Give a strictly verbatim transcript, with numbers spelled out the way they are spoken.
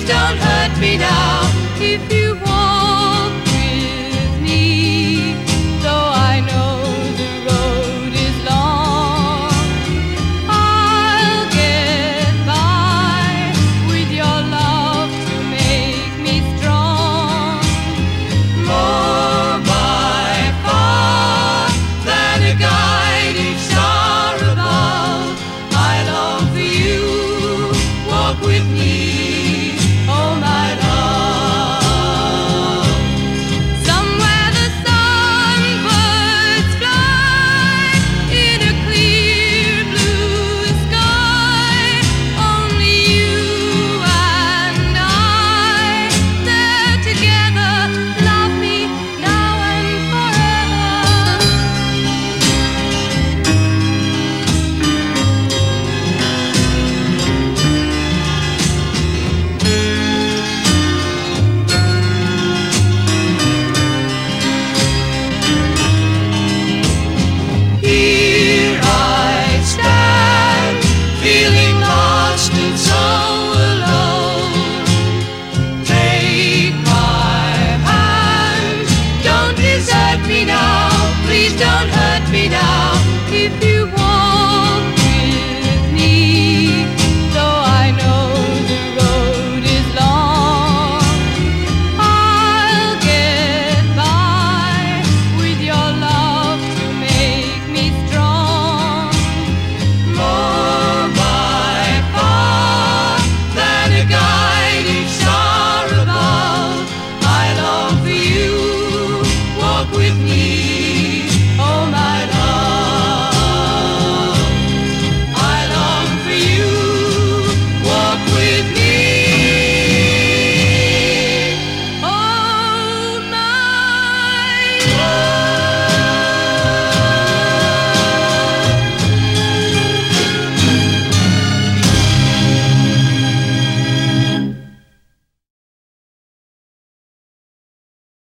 Please don't hurt me now. If you walk with me, though I know the road is long, I'll get by with your love to make me strong. More by far than a guiding star above, I long for you. Walk with me.